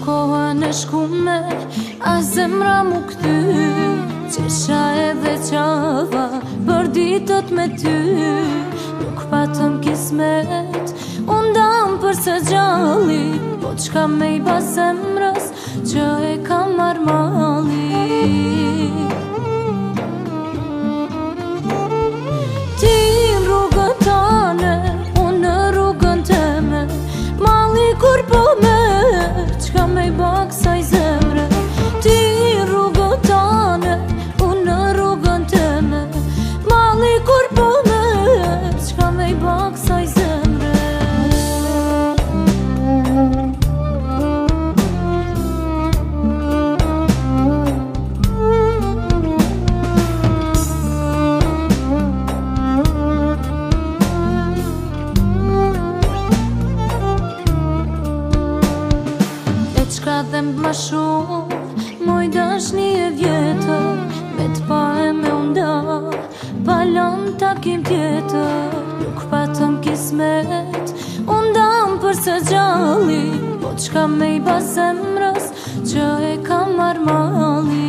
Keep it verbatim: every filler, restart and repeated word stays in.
koha në shkume, a zemra mu këty, qesha edhe qava, për ditët me ty. Nuk patëm kismet, unë dam për së gjalli, po qka me i ba zemrës, që e kam marmali. Ti në rrugën tane, unë në rrugën teme, mali kur po me, qka me i ba kësaj zemre. Ti në rrugën tane, unë në rrugën teme, mali kur po me, qka me i ba kësaj zemre. Qka dhe m'ma shumë, moj dashni e vjetër, me t'pa e me unda, palon takim tjetër. Nuk patëm kismet, unë dam për së gjalli, po qka me i ba zemrës, që e kam marmali.